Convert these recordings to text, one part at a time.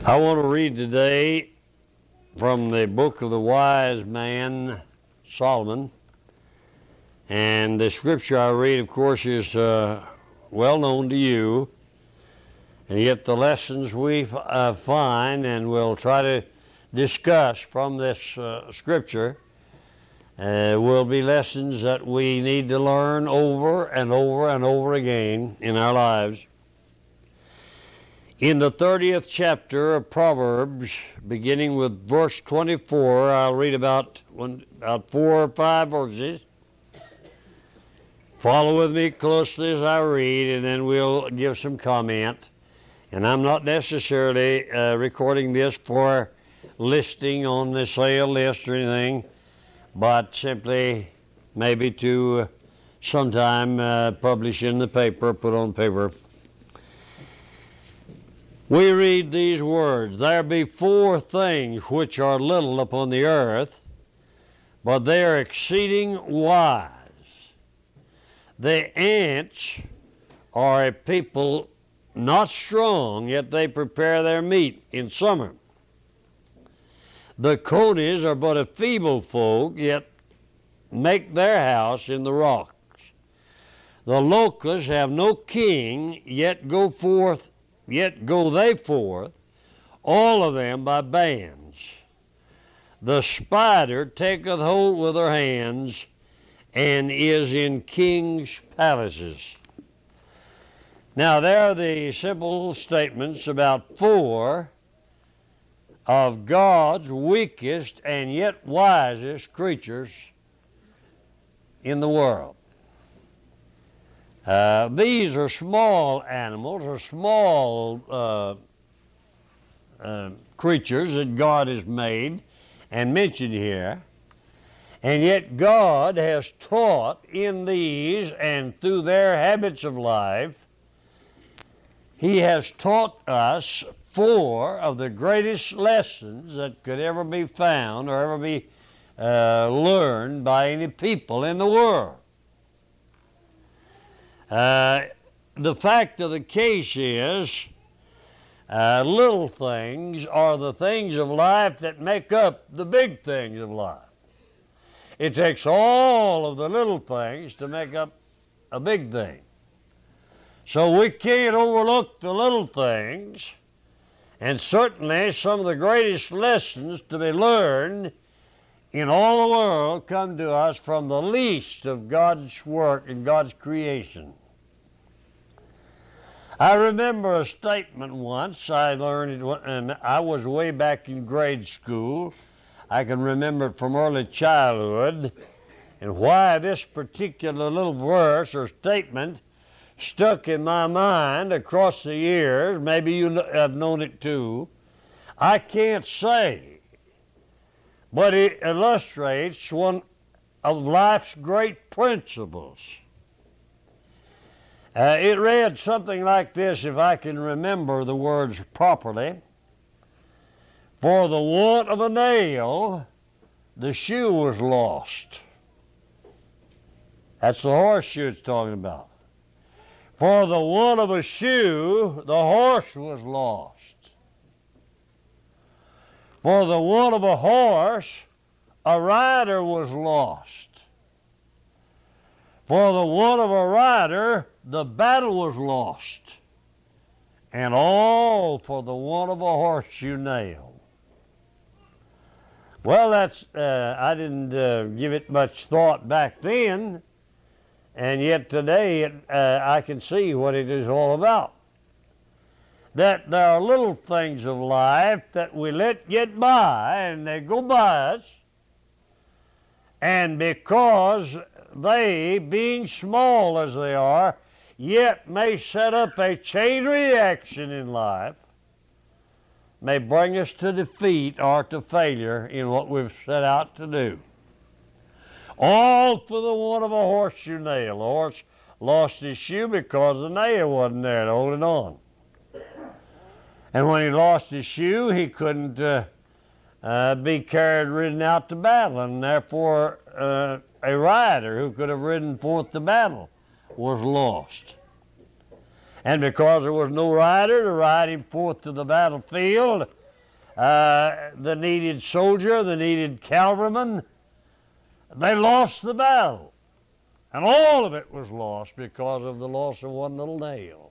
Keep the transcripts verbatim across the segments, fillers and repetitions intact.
I want to read today from the book of the wise man Solomon. And the scripture I read, of course, is uh, well known to you. And yet the lessons we uh, find and we'll try to discuss from this uh, scripture uh, will be lessons that we need to learn over and over and over again in our lives. In the thirtieth chapter of Proverbs, beginning with verse twenty-four, I'll read about, one, about four or five verses. Follow with me closely as I read, and then we'll give some comment. And I'm not necessarily uh, recording this for listing on the sale list or anything, but simply maybe to uh, sometime uh, publish in the paper, put on paper. We read these words, "There be four things which are little upon the earth, but they are exceeding wise. The ants are a people not strong, yet they prepare their meat in summer. The conies are but a feeble folk, yet make their house in the rocks. The locusts have no king, yet go forth Yet go they forth, all of them by bands. The spider taketh hold with her hands, and is in kings' palaces." Now there are the simple statements about four of God's weakest and yet wisest creatures in the world. Uh, these are small animals, or small uh, uh, creatures that God has made and mentioned here. And yet God has taught in these and through their habits of life, He has taught us four of the greatest lessons that could ever be found or ever be uh, learned by any people in the world. Uh, the fact of the case is, uh, little things are the things of life that make up the big things of life. It takes all of the little things to make up a big thing. So we can't overlook the little things, and certainly some of the greatest lessons to be learned in all the world come to us from the least of God's work and God's creation. I remember a statement once I learned it, and I was way back in grade school. I can remember it from early childhood, and why this particular little verse or statement stuck in my mind across the years. Maybe you have known it too. I can't say, but it illustrates one of life's great principles. Uh, it read something like this, if I can remember the words properly. "For the want of a nail, the shoe was lost." That's the horseshoe it's talking about. "For the want of a shoe, the horse was lost. For the want of a horse, a rider was lost. For the want of a rider, the battle was lost. And all for the want of a horseshoe nail." Well, that's, uh, I didn't uh, give it much thought back then, and yet today it, uh, I can see what it is all about. That there are little things of life that we let get by, and they go by us, and because they, being small as they are, yet may set up a chain reaction in life, may bring us to defeat or to failure in what we've set out to do. All for the want of a horseshoe nail. The horse lost his shoe because the nail wasn't there to hold it on. And when he lost his shoe, he couldn't uh, uh, be carried, ridden out to battle, and therefore uh, a rider who could have ridden forth to battle was lost. And because there was no rider to ride him forth to the battlefield, uh, the needed soldier, the needed cavalryman, they lost the battle. And all of it was lost because of the loss of one little nail.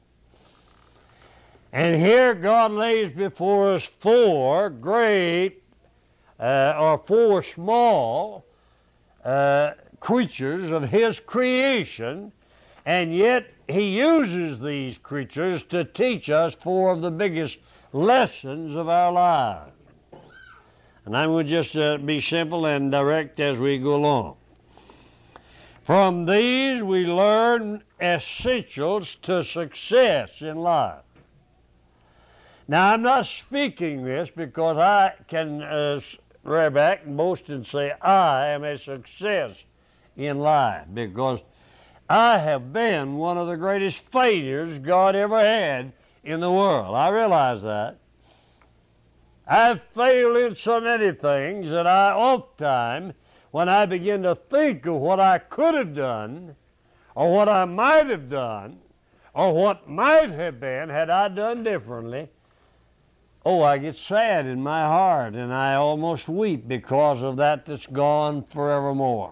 And here God lays before us four great, uh, or four small uh, creatures of His creation, and yet He uses these creatures to teach us four of the biggest lessons of our lives. And I'm going to just uh, be simple and direct as we go along. From these we learn essentials to success in life. Now, I'm not speaking this because I can uh, rear back and boast and say I am a success in life, because I have been one of the greatest failures God ever had in the world. I realize that. I've failed in so many things that I oftentimes, when I begin to think of what I could have done, or what I might have done, or what might have been had I done differently, oh, I get sad in my heart, and I almost weep because of that that's gone forevermore.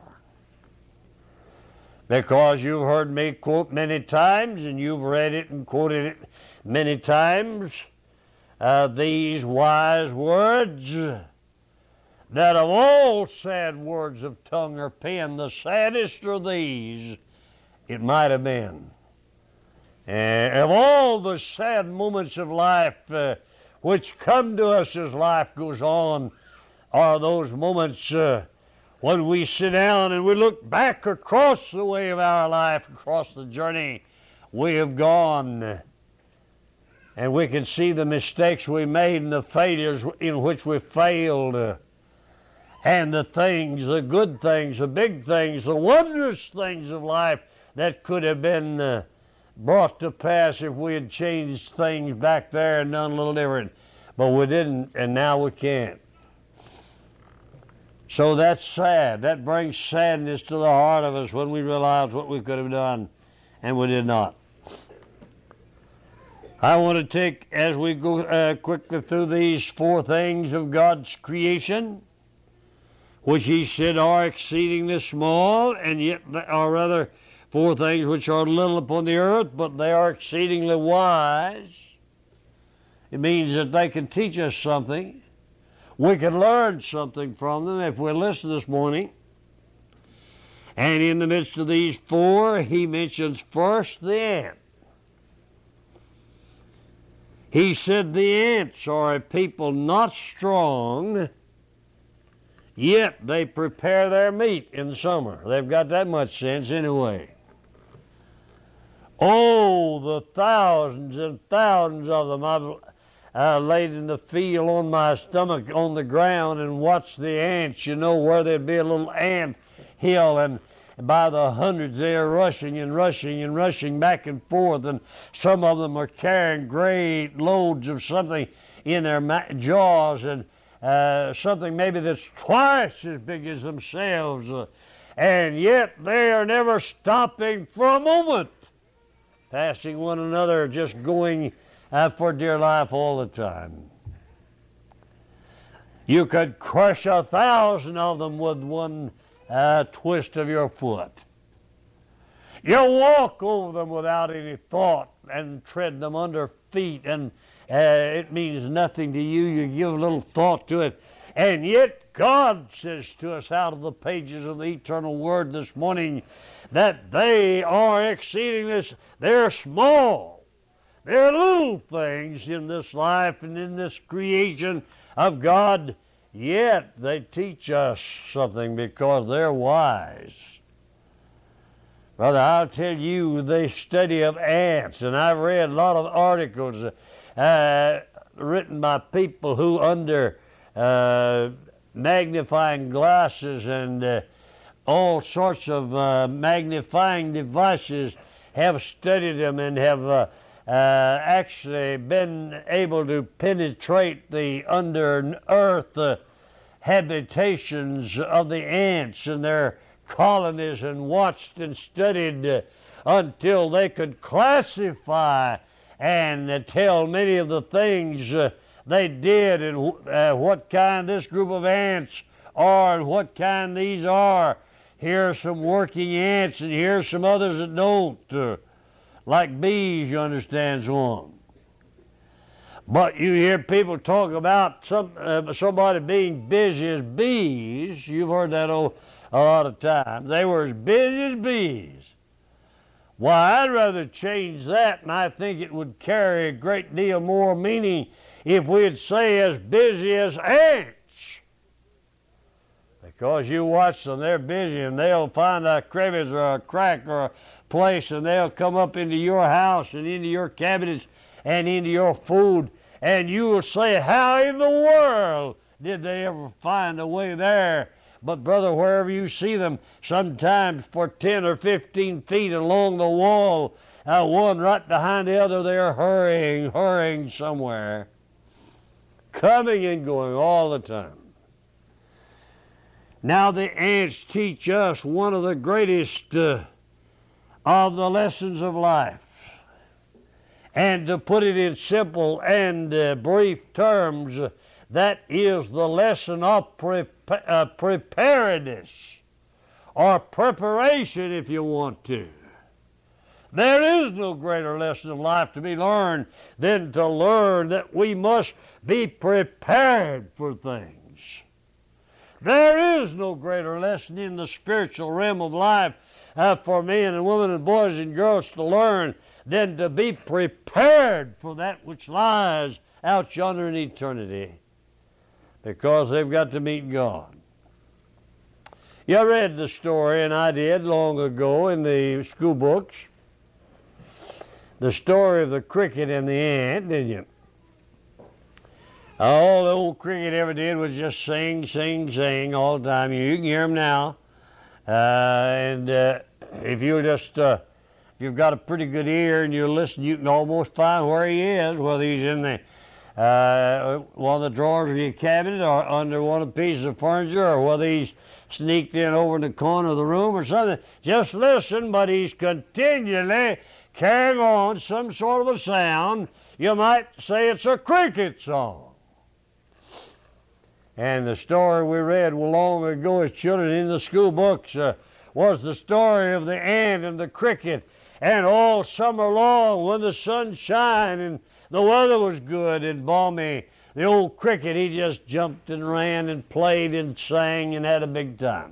Because you've heard me quote many times, and you've read it and quoted it many times, uh, these wise words, that of all sad words of tongue or pen, the saddest are these, it might have been. And of all the sad moments of life uh, which come to us as life goes on, are those moments uh, when we sit down and we look back across the way of our life, across the journey we have gone, and we can see the mistakes we made and the failures in which we failed, uh, and the things, the good things, the big things, the wondrous things of life that could have been uh, brought to pass if we had changed things back there and done a little different. But we didn't, and now we can't. So that's sad. That brings sadness to the heart of us when we realize what we could have done and we did not. I want to take, as we go uh, quickly through these four things of God's creation, which He said are exceedingly small, and yet, or rather, four things which are little upon the earth, but they are exceedingly wise. It means that they can teach us something. We can learn something from them if we listen this morning. And in the midst of these four, He mentions first the ant. He said the ants are a people not strong, yet they prepare their meat in summer. They've got that much sense anyway. Oh, the thousands and thousands of them. I've uh, laid in the field on my stomach on the ground and watched the ants, you know, where there'd be a little ant hill, and by the hundreds they're rushing and rushing and rushing back and forth, and some of them are carrying great loads of something in their ma- jaws, and uh, something maybe that's twice as big as themselves, uh, and yet they are never stopping for a moment, passing one another, just going uh, for dear life all the time. You could crush a thousand of them with one uh, twist of your foot. You walk over them without any thought and tread them under feet, and uh, it means nothing to you. You give a little thought to it. And yet God says to us out of the pages of the eternal Word this morning that they are exceedingly, they're small. They're little things in this life and in this creation of God, yet they teach us something because they're wise. Brother, I'll tell you the study of ants, and I've read a lot of articles uh, written by people who under uh, magnifying glasses and uh, all sorts of uh, magnifying devices have studied them and have uh, uh, actually been able to penetrate the under earth uh, habitations of the ants and their colonies, and watched and studied uh, until they could classify and uh, tell many of the things uh, they did and uh, what kind this group of ants are and what kind these are. Here are some working ants, and here are some others that don't. Uh, like bees, you understand, one. But you hear people talk about some uh, somebody being busy as bees. You've heard that oh, a lot of times. They were as busy as bees. Why, I'd rather change that, and I think it would carry a great deal more meaning if we'd say as busy as ants. Because you watch them, they're busy, and they'll find a crevice or a crack or a place, and they'll come up into your house and into your cabinets and into your food, and you will say, how in the world did they ever find a way there? But brother, wherever you see them, sometimes for ten or fifteen feet along the wall, uh, one right behind the other, they're hurrying, hurrying somewhere, coming and going all the time. Now the ants teach us one of the greatest uh, of the lessons of life. And to put it in simple and uh, brief terms, uh, that is the lesson of pre uh, preparedness, or preparation if you want to. There is no greater lesson of life to be learned than to learn that we must be prepared for things. There is no greater lesson in the spiritual realm of life uh, for men and women and boys and girls to learn than to be prepared for that which lies out yonder in eternity, because they've got to meet God. You read the story, and I did long ago in the school books, the story of the cricket and the ant, didn't you? All the old cricket ever did was just sing, sing, sing all the time. You can hear him now. Uh, and uh, if you just, uh, if you've got a pretty good ear and you listen, you can almost find where he is, whether he's in the uh, one of the drawers of your cabinet or under one of the pieces of furniture, or whether he's sneaked in over in the corner of the room or something. Just listen, but he's continually carrying on some sort of a sound. You might say it's a cricket song. And the story we read long ago as children in the school books uh, was the story of the ant and the cricket. And all summer long, when the sun shined and the weather was good and balmy, the old cricket, he just jumped and ran and played and sang and had a big time.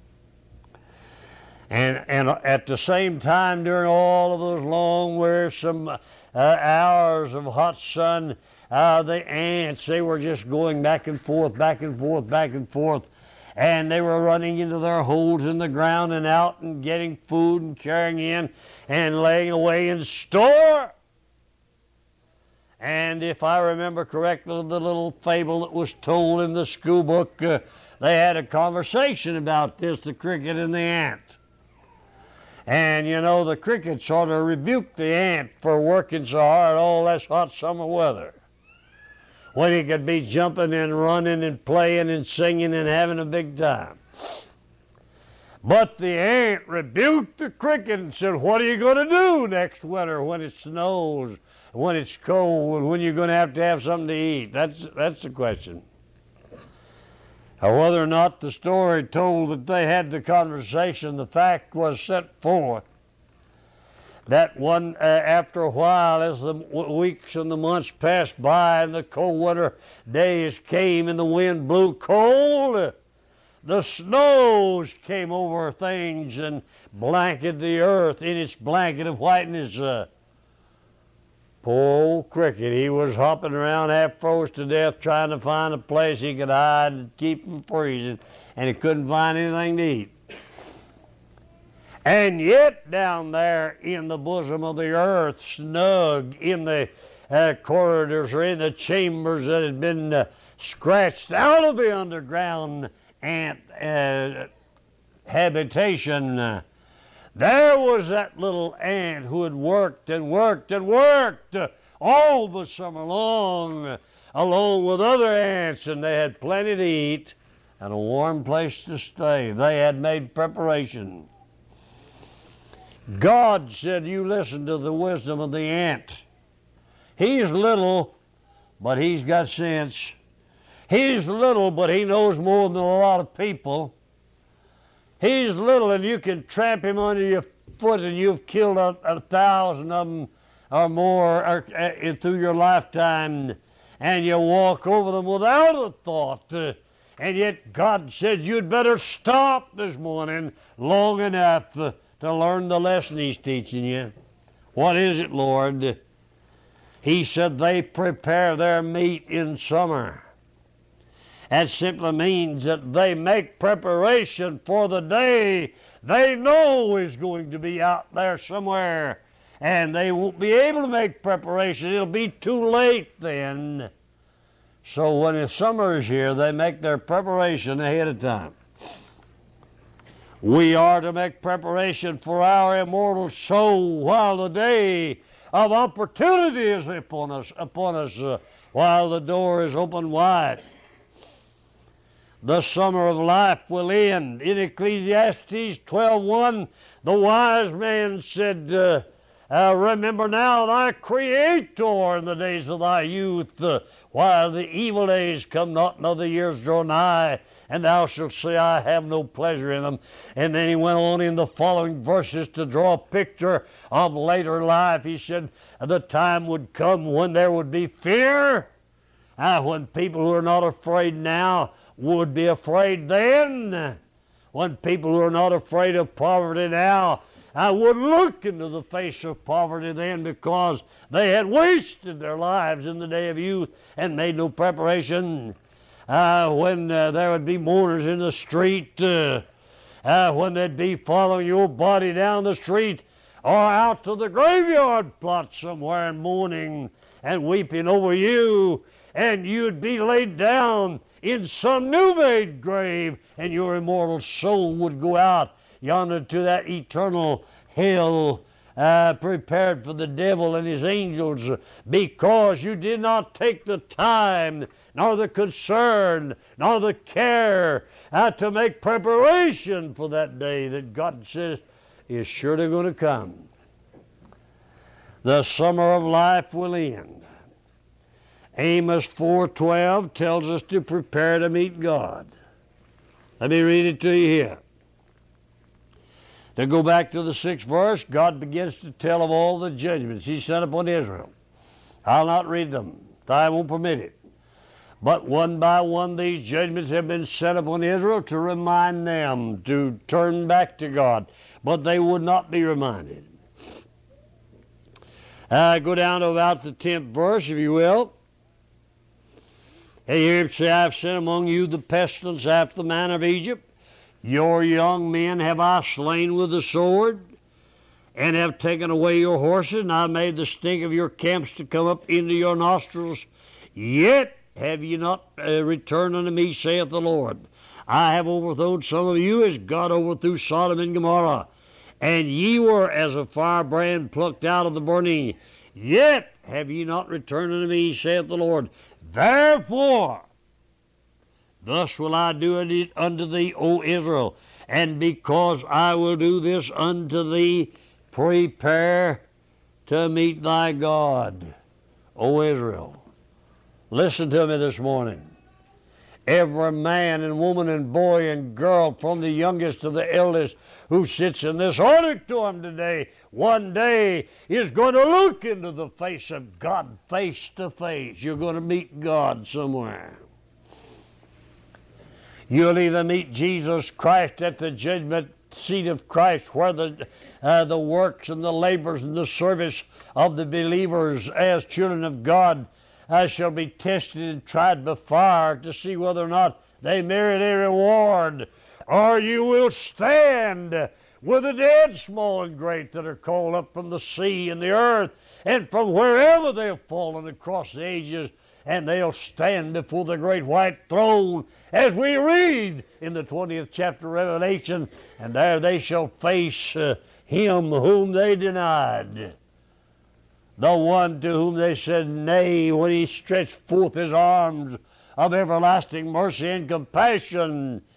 And, and at the same time, during all of those long, wearisome uh, hours of hot sun, Uh, the ants, they were just going back and forth, back and forth, back and forth. And they were running into their holes in the ground and out and getting food and carrying in and laying away in store. And if I remember correctly, the little fable that was told in the school book, uh, they had a conversation about this, the cricket and the ant. And, you know, the cricket sort of rebuked the ant for working so hard all this hot summer weather, when he could be jumping and running and playing and singing and having a big time. But the ant rebuked the cricket and said, what are you going to do next winter when it snows, when it's cold, and when you're going to have to have something to eat? That's, that's the question. Or whether or not the story told that they had the conversation, the fact was set forth that one, uh, after a while, as the w weeks and the months passed by and the cold winter days came and the wind blew cold, uh, the snows came over things and blanketed the earth in its blanket of whiteness. Uh, poor old cricket, he was hopping around half froze to death trying to find a place he could hide and keep from freezing, and he couldn't find anything to eat. And yet down there in the bosom of the earth, snug in the uh, corridors or in the chambers that had been uh, scratched out of the underground ant uh, habitation, uh, there was that little ant who had worked and worked and worked uh, all the summer long, uh, along with other ants, and they had plenty to eat and a warm place to stay. They had made preparation. God said, you listen to the wisdom of the ant. He's little, but he's got sense. He's little, but he knows more than a lot of people. He's little, and you can tramp him under your foot, and you've killed a, a thousand of them or more or, uh, through your lifetime, and you walk over them without a thought. Uh, and yet God said you'd better stop this morning long enough uh, to learn the lesson he's teaching you. What is it, Lord? He said they prepare their meat in summer. That simply means that they make preparation for the day they know is going to be out there somewhere, and they won't be able to make preparation. It'll be too late then. So when the summer is here, they make their preparation ahead of time. We are to make preparation for our immortal soul while the day of opportunity is upon us, upon us uh, while the door is open wide. The summer of life will end. In Ecclesiastes twelve one, the wise man said, uh, uh, remember now thy Creator in the days of thy youth, uh, while the evil days come not, nor the years draw nigh, and thou shalt say, I have no pleasure in them. And then he went on in the following verses to draw a picture of later life. He said, the time would come when there would be fear, uh, when people who are not afraid now would be afraid then. When people who are not afraid of poverty now, I would look into the face of poverty then, because they had wasted their lives in the day of youth and made no preparation. Uh, when uh, there would be mourners in the street, uh, uh, when they'd be following your body down the street or out to the graveyard plot somewhere and mourning and weeping over you, and you'd be laid down in some new-made grave, and your immortal soul would go out yonder to that eternal hell uh, prepared for the devil and his angels, because you did not take the time, nor the concern, nor the care uh, to make preparation for that day that God says is surely going to come. The summer of life will end. Amos four twelve tells us to prepare to meet God. Let me read it to you here. To go back to the sixth verse, God begins to tell of all the judgments he sent upon Israel. I'll not read them. Time won't permit it. But one by one these judgments have been sent upon Israel to remind them to turn back to God. But they would not be reminded. Uh, go down to about the tenth verse, if you will. And hear him say, I have sent among you the pestilence after the manner of Egypt. Your young men have I slain with the sword, and have taken away your horses, and I have made the stink of your camps to come up into your nostrils. Yet have ye not uh, returned unto me, saith the Lord. I have overthrown some of you as God overthrew Sodom and Gomorrah, and ye were as a firebrand plucked out of the burning. Yet have ye not returned unto me, saith the Lord. Therefore, thus will I do it unto thee, O Israel, and because I will do this unto thee, prepare to meet thy God, O Israel. Listen to me this morning. Every man and woman and boy and girl, from the youngest to the eldest, who sits in this auditorium today, one day is going to look into the face of God face to face. You're going to meet God somewhere. You'll either meet Jesus Christ at the judgment seat of Christ, where the, uh, the works and the labors and the service of the believers as children of God uh, shall be tested and tried by fire to see whether or not they merit a reward. Or you will stand with the dead, small and great, that are called up from the sea and the earth and from wherever they have fallen across the ages, and they'll stand before the great white throne as we read in the twentieth chapter of Revelation, and there they shall face uh, him whom they denied, the one to whom they said nay when he stretched forth his arms of everlasting mercy and compassion.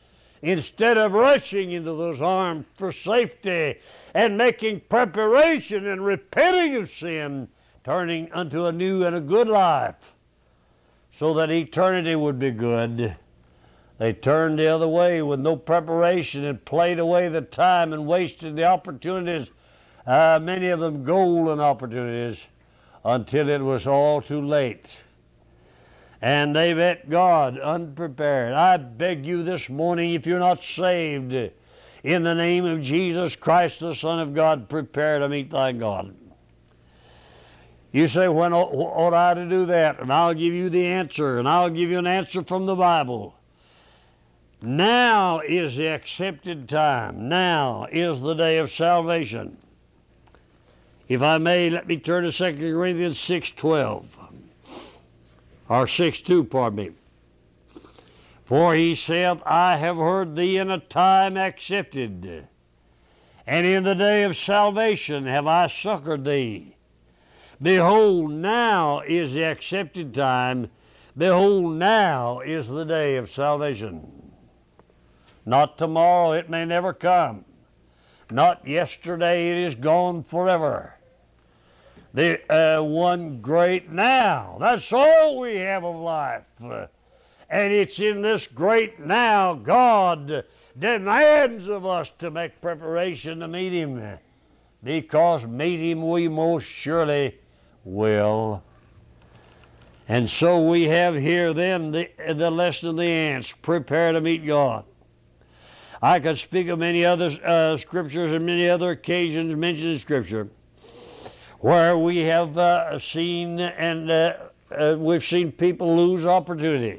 instead of rushing into those arms for safety and making preparation and repenting of sin, turning unto a new and a good life, so that eternity would be good. They turned the other way with no preparation and played away the time and wasted the opportunities, uh, many of them golden opportunities, until it was all too late. And they met God unprepared. I beg you this morning, if you're not saved, in the name of Jesus Christ, the Son of God, prepare to meet thy God. You say, when ought I to do that? And I'll give you the answer, and I'll give you an answer from the Bible. Now is the accepted time. Now is the day of salvation. If I may, let me turn to Second Corinthians six twelve. Or six two, pardon me. For he saith, I have heard thee in a time accepted, and in the day of salvation have I succored thee. Behold, now is the accepted time. Behold, now is the day of salvation. Not tomorrow, it may never come. Not yesterday, it is gone forever. The uh, one great now. That's all we have of life. Uh, and it's in this great now God demands of us to make preparation to meet Him, because meet Him we most surely will. And so we have here then the, the lesson of the ants. Prepare to meet God. I could speak of many other uh, scriptures and many other occasions mentioned in Scripture where we have uh, seen and uh, uh, we've seen people lose opportunity.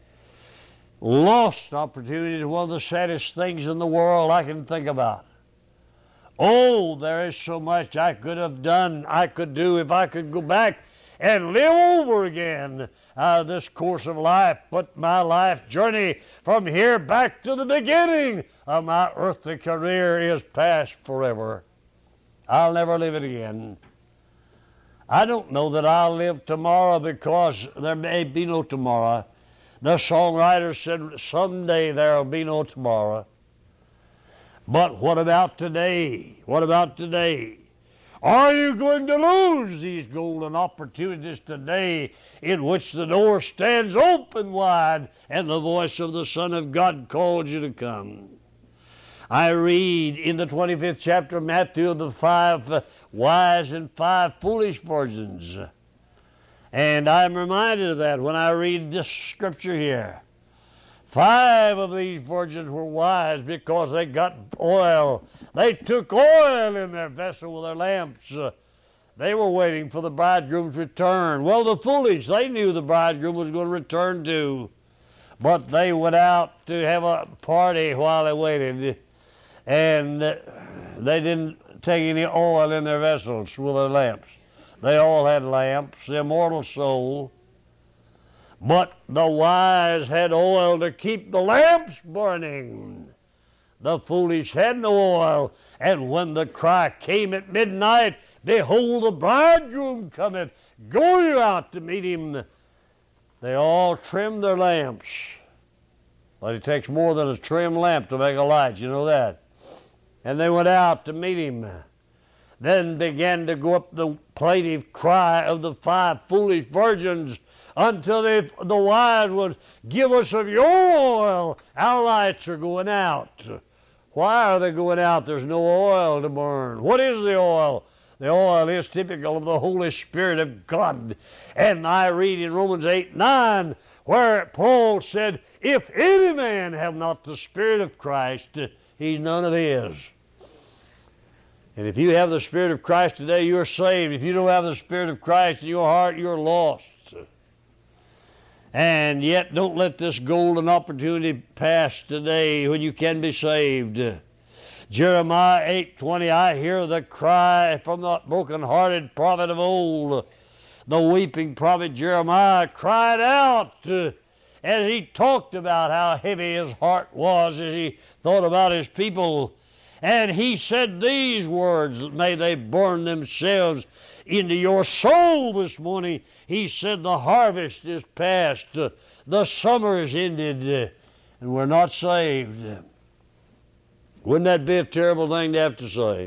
Lost opportunity is one of the saddest things in the world I can think about. Oh, there is so much I could have done, I could do if I could go back and live over again uh, this course of life. But my life journey from here back to the beginning of my earthly career is past forever. I'll never live it again. I don't know that I'll live tomorrow, because there may be no tomorrow. The songwriter said, someday there'll be no tomorrow. But what about today? What about today? Are you going to lose these golden opportunities today, in which the door stands open wide and the voice of the Son of God calls you to come? I read in the twenty-fifth chapter of Matthew of the five wise and five foolish virgins. And I'm reminded of that when I read this scripture here. Five of these virgins were wise because they got oil. They took oil in their vessel with their lamps. Uh, they were waiting for the bridegroom's return. Well, the foolish, they knew the bridegroom was going to return too. But they went out to have a party while they waited. And uh, they didn't take any oil in their vessels with their lamps. They all had lamps, the immortal soul. But the wise had oil to keep the lamps burning. The foolish had no oil. And when the cry came at midnight, behold, the bridegroom cometh, go you out to meet him. They all trimmed their lamps. But it takes more than a trim lamp to make a light, you know that. And they went out to meet him. Then began to go up the plaintive cry of the five foolish virgins, until they, the wise would give us of your oil. Our lights are going out. Why are they going out? There's no oil to burn. What is the oil? The oil is typical of the Holy Spirit of God. And I read in Romans eight nine, where Paul said, if any man have not the Spirit of Christ, he's none of his. And if you have the Spirit of Christ today, you're saved. If you don't have the Spirit of Christ in your heart, you're lost. And yet, don't let this golden opportunity pass today when you can be saved. Jeremiah eight twenty, I hear the cry from the broken-hearted prophet of old. The weeping prophet Jeremiah cried out uh, as he talked about how heavy his heart was as he thought about his people. And he said these words, may they burn themselves into your soul this morning. He said, the harvest is past, uh, the summer is ended, uh, and we're not saved. Wouldn't that be a terrible thing to have to say?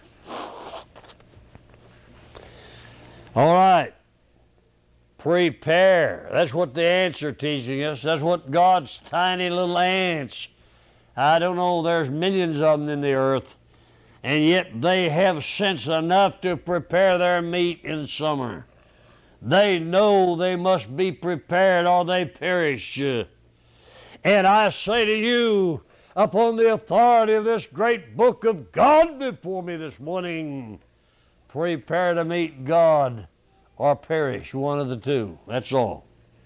All right. Prepare. That's what the ants are teaching us. That's what God's tiny little ants. I don't know, there's millions of them in the earth, and yet they have sense enough to prepare their meat in summer. They know they must be prepared or they perish. And I say to you, upon the authority of this great book of God before me this morning, prepare to meet God or perish, one of the two. That's all.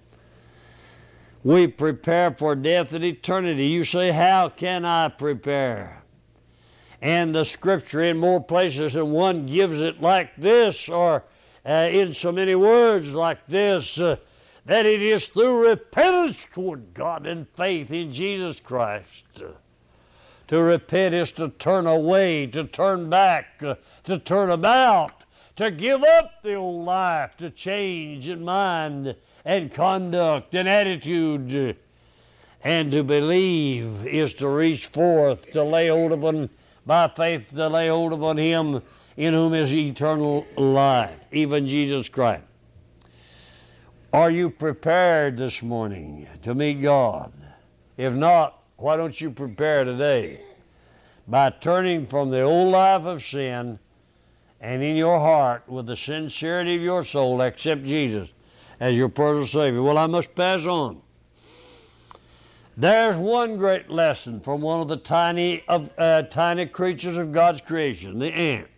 We prepare for death and eternity. You say, how can I prepare? And the scripture in more places than one gives it like this, or uh, in so many words like this, uh, that it is through repentance toward God and faith in Jesus Christ. To repent is to turn away, to turn back, uh, to turn about, to give up the old life, to change in mind and conduct and attitude. And to believe is to reach forth, to lay hold upon, by faith, to lay hold upon Him in whom is eternal life, even Jesus Christ. Are you prepared this morning to meet God? If not, why don't you prepare today? By turning from the old life of sin and in your heart, with the sincerity of your soul, accept Jesus as your personal Savior. Well, I must pass on. There's one great lesson from one of the tiny, of, uh, tiny creatures of God's creation, the ant.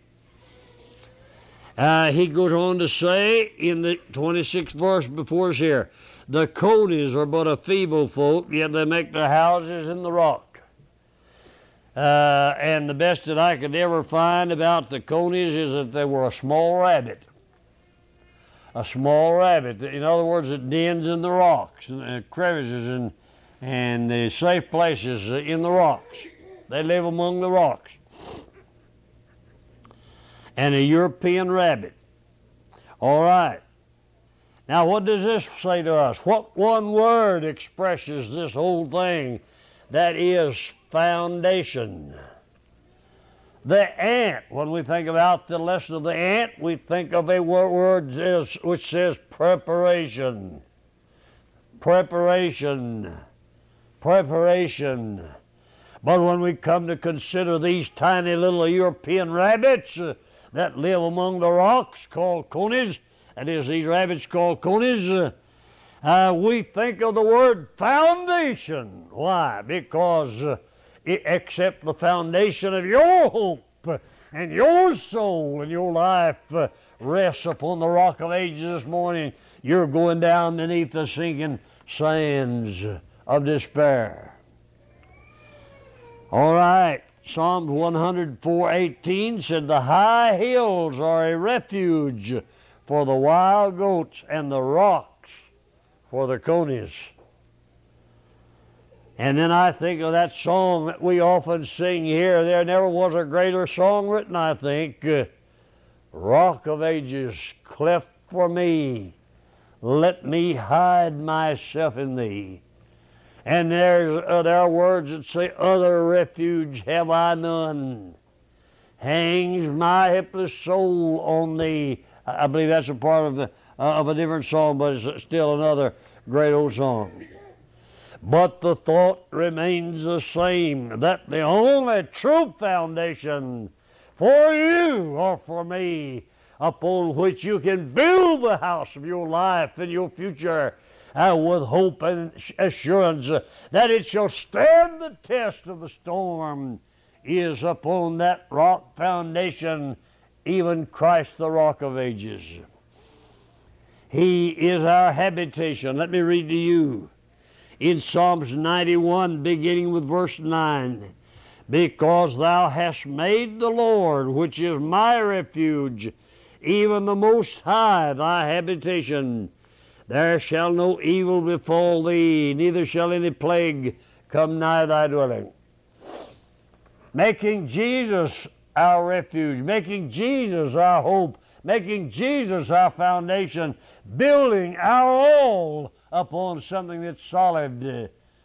Uh, he goes on to say in the twenty-sixth verse before us here, the conies are but a feeble folk, yet they make their houses in the rock. Uh, and the best that I could ever find about the conies is that they were a small rabbit. A small rabbit. In other words, it dens in the rocks, and uh, crevices, and, and the safe places in the rocks. They live among the rocks. And a European rabbit. All right. Now, what does this say to us? What one word expresses this whole thing? That is foundation. The ant, when we think about the lesson of the ant, we think of a word which says preparation. Preparation. Preparation. But when we come to consider these tiny little European rabbits, uh, that live among the rocks called conies, that is, these rabbits called conies, uh, uh, we think of the word foundation. Why? Because uh, it, except the foundation of your hope uh, and your soul and your life uh, rests upon the rock of ages this morning, you're going down beneath the sinking sands of despair. All right. Psalm one hundred four eighteen said, the high hills are a refuge for the wild goats and the rocks for the conies. And then I think of that song that we often sing here. There never was a greater song written, I think. Uh, Rock of ages, cleft for me, let me hide myself in thee. And there's, uh, there are words that say, other refuge have I none. Hangs my helpless soul on thee. I believe that's a part of, the, uh, of a different song, but it's still another great old song. But the thought remains the same, that the only true foundation for you or for me, upon which you can build the house of your life and your future, Uh, with hope and assurance uh, that it shall stand the test of the storm, is upon that rock foundation, even Christ the rock of ages. He is our habitation. Let me read to you in Psalms ninety-one, beginning with verse nine. Because thou hast made the Lord, which is my refuge, even the Most High, thy habitation, there shall no evil befall thee, neither shall any plague come nigh thy dwelling. Making Jesus our refuge, making Jesus our hope, making Jesus our foundation, building our all upon something that's solid.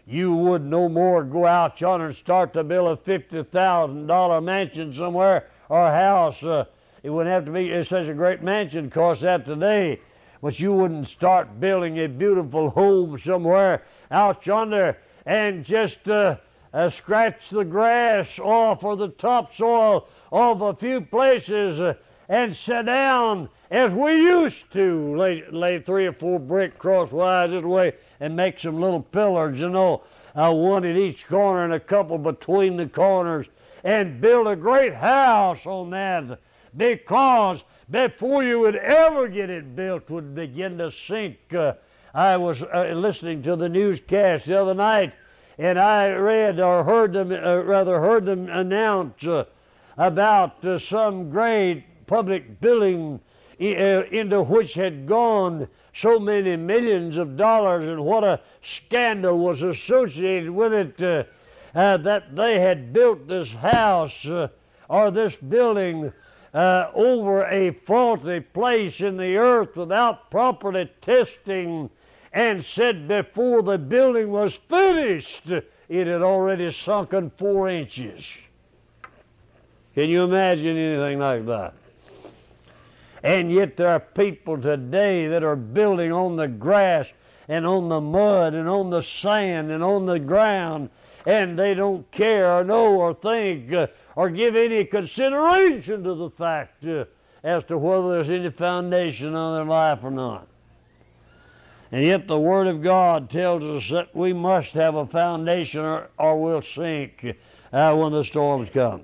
you would no more go out yonder and start to build a fifty thousand dollar mansion somewhere or a house. Uh, it wouldn't have to be it's such a great mansion, cost that today. But you wouldn't start building a beautiful home somewhere out yonder and just uh, uh, scratch the grass off or the topsoil of a few places uh, and sit down as we used to, lay, lay three or four brick crosswise this way and make some little pillars, you know, uh, one at each corner and a couple between the corners, and build a great house on that, because before you would ever get it built would begin to sink. Uh, I was uh, listening to the newscast the other night, and I read or heard them, uh, rather heard them announce uh, about uh, some great public building uh, into which had gone so many millions of dollars, and what a scandal was associated with it, uh, uh, that they had built this house uh, or this building Uh, over a faulty place in the earth without properly testing, and said before the building was finished, it had already sunken four inches. Can you imagine anything like that? And yet there are people today that are building on the grass and on the mud and on the sand and on the ground, and they don't care or know or think uh, or give any consideration to the fact uh, as to whether there's any foundation on their life or not. And yet the Word of God tells us that we must have a foundation or, or we'll sink uh, when the storms come.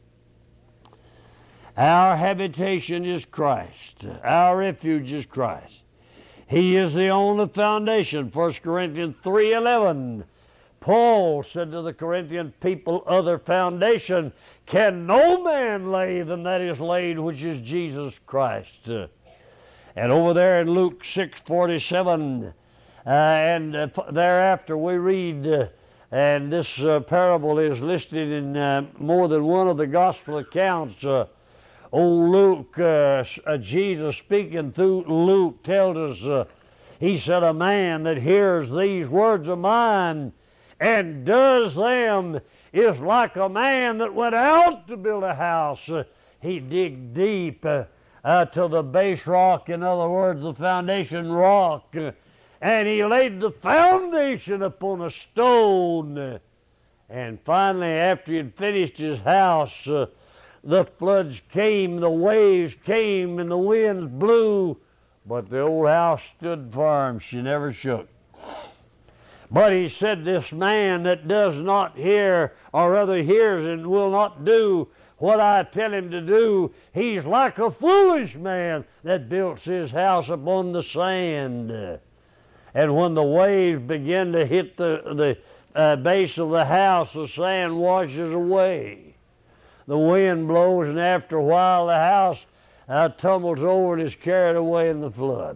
Our habitation is Christ. Our refuge is Christ. He is the only foundation. First Corinthians three eleven. Paul said to the Corinthian people, other foundation can no man lay than that is laid, which is Jesus Christ. Uh, and over there in Luke six forty-seven, uh, and uh, thereafter we read, uh, and this uh, parable is listed in uh, more than one of the gospel accounts. Uh, old Luke, uh, uh, Jesus speaking through Luke, tells us, uh, he said, a man that hears these words of mine and does them is like a man that went out to build a house. Uh, he digged deep uh, uh, to the base rock, in other words, the foundation rock, uh, and he laid the foundation upon a stone. Uh, and finally, after he had finished his house, uh, the floods came, the waves came, and the winds blew, but the old house stood firm. She never shook. But he said, this man that does not hear, or rather hears and will not do what I tell him to do, he's like a foolish man that builds his house upon the sand. And when the waves begin to hit the, the uh, base of the house, the sand washes away. The wind blows, and after a while the house uh, tumbles over and is carried away in the flood.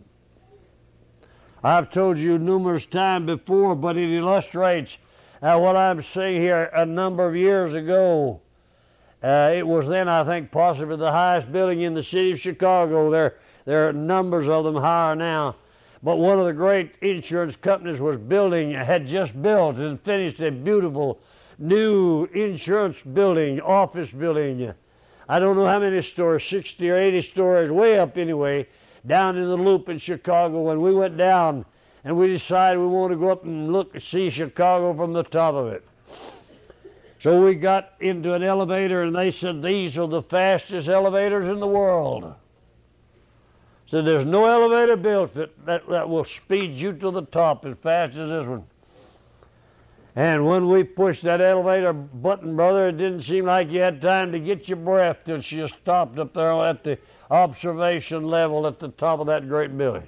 I've told you numerous times before, but it illustrates uh, what I'm saying here. A number of years ago, uh, it was then, I think, possibly the highest building in the city of Chicago. There, there are numbers of them higher now. But one of the great insurance companies was building, had just built and finished a beautiful new insurance building, office building. I don't know how many stories, sixty or eighty stories, way up anyway, down in the Loop in Chicago. When we went down and we decided we wanted to go up and look and see Chicago from the top of it. So we got into an elevator, and they said, these are the fastest elevators in the world. So there's no elevator built that, that, that will speed you to the top as fast as this one. And when we pushed that elevator button, brother, it didn't seem like you had time to get your breath till she just stopped up there at the observation level at the top of that great building.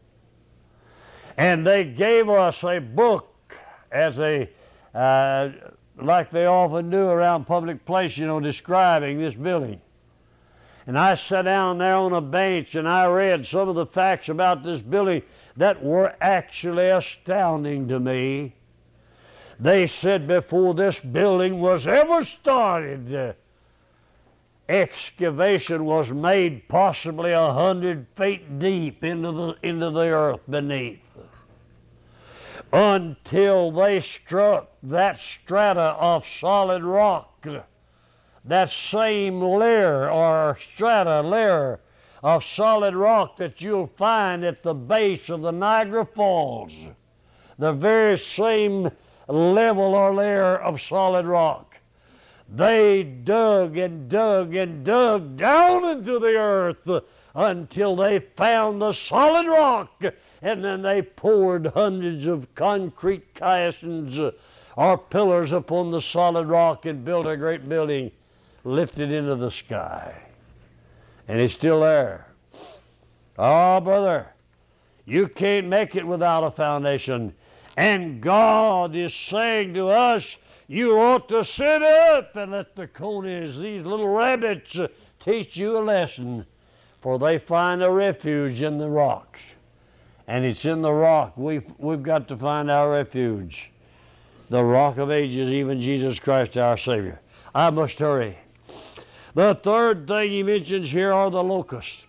And they gave us a book as a, uh, like they often do around public place, you know, describing this building. And I sat down there on a bench and I read some of the facts about this building that were actually astounding to me. They said before this building was ever started, uh, excavation was made possibly a hundred feet deep into the, into the earth beneath. until they struck that strata of solid rock, that same layer or strata layer of solid rock that you'll find at the base of the Niagara Falls, the very same level or layer of solid rock. They dug and dug and dug down into the earth until they found the solid rock, and then they poured hundreds of concrete caissons or pillars upon the solid rock and built a great building, lifted into the sky. And it's still there. Oh, brother, you can't make it without a foundation. And God is saying to us, you ought to sit up and let the conies, these little rabbits, uh, teach you a lesson. For they find a refuge in the rocks. And it's in the rock. We've, we've got to find our refuge. The rock of ages, even Jesus Christ our Savior. I must hurry. The third thing he mentions here are the locusts.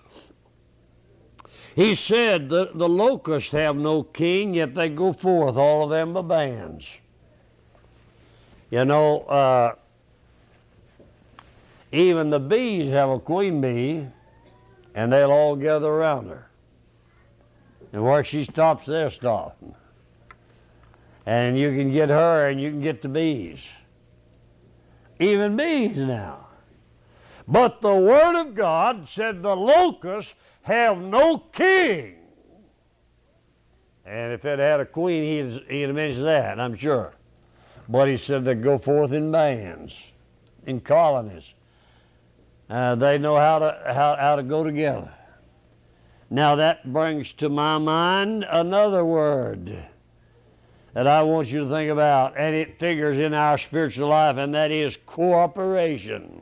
He said that the locusts have no king, yet they go forth, all of them by bands. You know, uh, even the bees have a queen bee, and they'll all gather around her. And where she stops, they'll stop. And you can get her, and you can get the bees. Even bees now. But the Word of God said the locusts have no king. And if it had a queen, he'd, he'd have mentioned that, I'm sure. But he said they go forth in bands, in colonies. Uh, they know how to, how, how to go together. Now that brings to my mind another word that I want you to think about, and it figures in our spiritual life, and that is cooperation.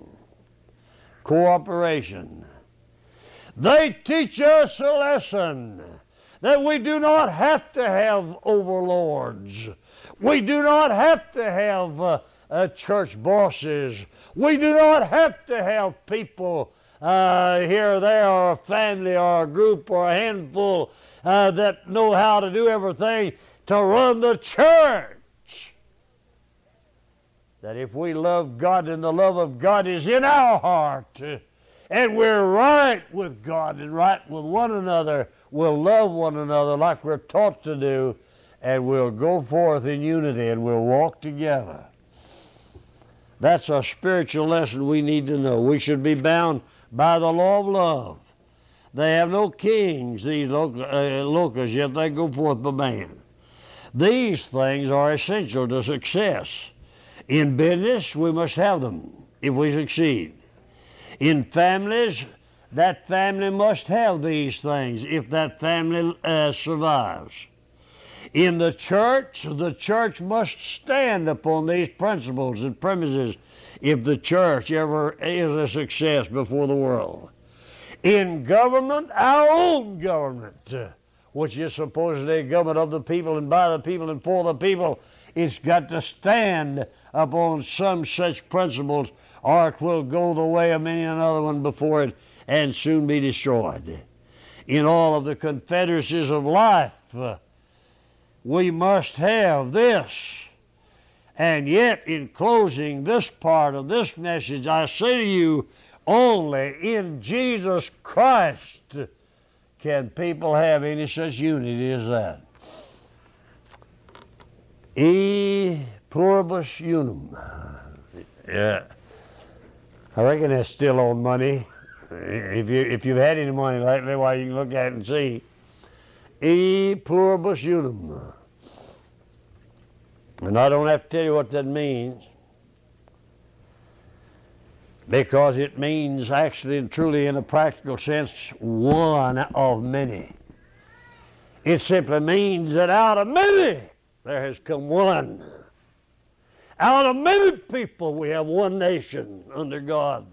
Cooperation. They teach us a lesson that we do not have to have overlords. We do not have to have uh, uh, church bosses. We do not have to have people uh, here or there, or a family or a group or a handful uh, that know how to do everything to run the church. That if we love God and the love of God is in our heart, and we're right with God and right with one another, we'll love one another like we're taught to do, and we'll go forth in unity and we'll walk together. That's a spiritual lesson we need to know. We should be bound by the law of love. They have no kings, these locusts, yet they go forth by band. These things are essential to success. In business, we must have them if we succeed. In families, that family must have these things if that family uh, survives. In the church, the church must stand upon these principles and premises if the church ever is a success before the world. In government, our own government, which is supposedly a government of the people and by the people and for the people, it's got to stand upon some such principles, or it will go the way of many another one before it and soon be destroyed. In all of the confederacies of life, uh, we must have this. And yet, in closing this part of this message, I say to you, only in Jesus Christ can people have any such unity as that. E pluribus unum. Yeah. I reckon that's still on money. If, you, if you've had any money lately, why, you can look at it and see. E pluribus unum. And I don't have to tell you what that means, because it means actually and truly in a practical sense one of many. It simply means that out of many there has come one. Out of many people we have one nation under God.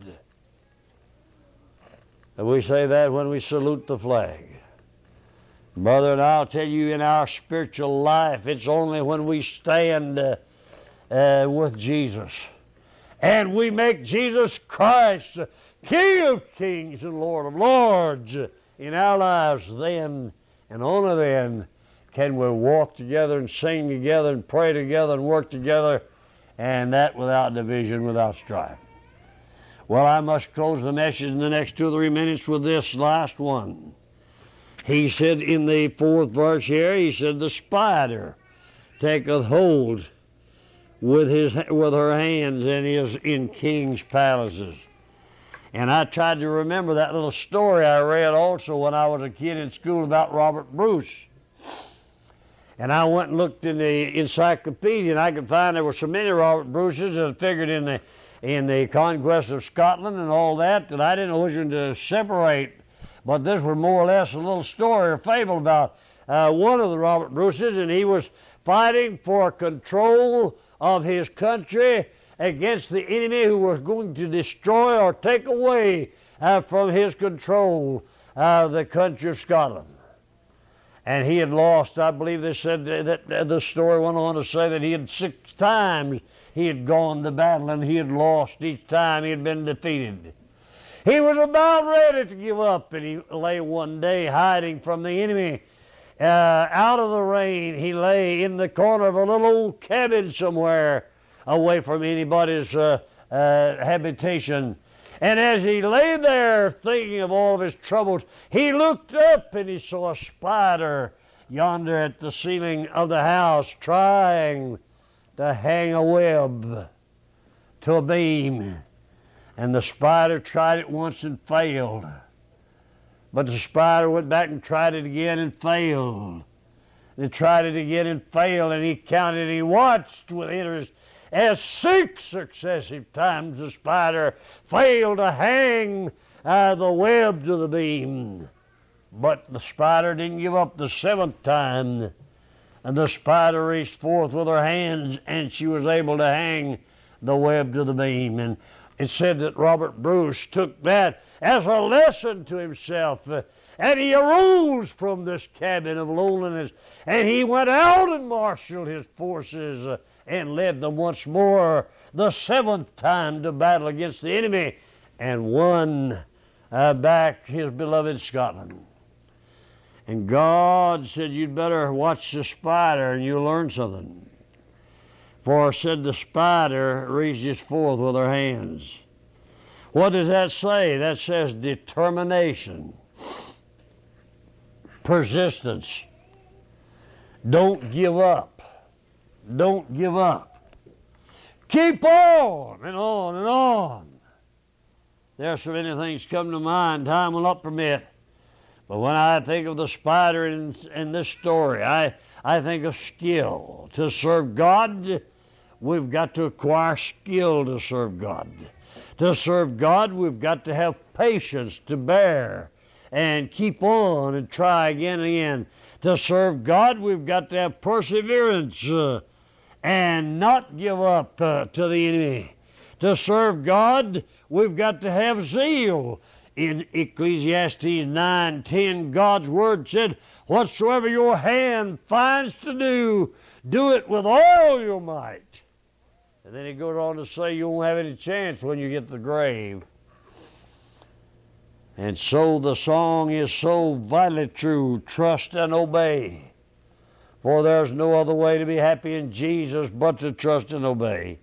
And we say that when we salute the flag. Brother, and I'll tell you, in our spiritual life, it's only when we stand uh, uh, with Jesus and we make Jesus Christ King of kings and Lord of lords in our lives, then and only then can we walk together and sing together and pray together and work together, and that without division, without strife. Well, I must close the message in the next two or three minutes with this last one. He said in the fourth verse here, he said, the spider taketh hold with his with her hands and is in king's palaces. And I tried to remember that little story I read also when I was a kid in school about Robert Bruce. And I went and looked in the encyclopedia, and I could find there were so many Robert Bruces that figured in the in the conquest of Scotland and all that, that I didn't know which one to separate. But this was more or less a little story or fable about uh, one of the Robert Bruces, and he was fighting for control of his country against the enemy who was going to destroy or take away uh, from his control uh, the country of Scotland. And he had lost, I believe they said that, that the story went on to say that he had six times he had gone to battle and he had lost each time he had been defeated. He was about ready to give up, and he lay one day hiding from the enemy. Uh, out of the rain, he lay in the corner of a little old cabin somewhere away from anybody's uh, uh, habitation. And as he lay there thinking of all of his troubles, he looked up and he saw a spider yonder at the ceiling of the house trying to hang a web to a beam. And the spider tried it once and failed. But the spider went back and tried it again and failed. And tried it again and failed, and he counted and he watched with interest as six successive times the spider failed to hang uh, the web to the beam. But the spider didn't give up the seventh time, and the spider reached forth with her hands, and she was able to hang the web to the beam. And it said that Robert Bruce took that as a lesson to himself, uh, and he arose from this cabin of loneliness, and he went out and marshaled his forces uh, and led them once more, the seventh time, to battle against the enemy, and won uh, back his beloved Scotland. And God said, you'd better watch the spider and you'll learn something. For, said the spider, reaches forth with her hands. What does that say? That says determination, persistence. Don't give up. Don't give up. Keep on and on and on. There's so many things come to mind, time will not permit. But when I think of the spider in, in this story, I, I think of skill. To serve God, we've got to acquire skill to serve God. To serve God, we've got to have patience to bear and keep on and try again and again. To serve God, we've got to have perseverance uh, and not give up uh, to the enemy. To serve God, we've got to have zeal. In Ecclesiastes nine ten, God's Word said, whatsoever your hand finds to do, do it with all your might. And then he goes on to say you won't have any chance when you get to the grave. And so the song is so vitally true, trust and obey. For there's no other way to be happy in Jesus but to trust and obey.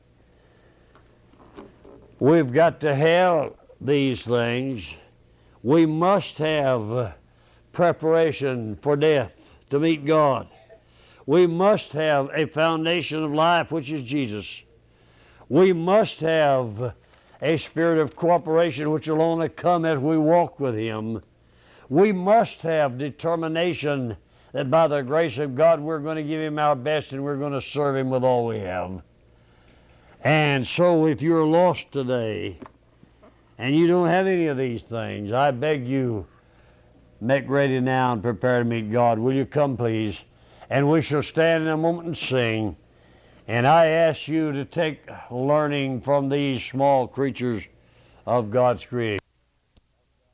We've got to have these things. We must have preparation for death to meet God. We must have a foundation of life, which is Jesus. We must have a spirit of cooperation, which will only come as we walk with Him. We must have determination that by the grace of God we're going to give Him our best and we're going to serve Him with all we have. And so if you're lost today and you don't have any of these things, I beg you, make ready now and prepare to meet God. Will you come, please? And we shall stand in a moment and sing. And I ask you to take learning from these small creatures of God's creation.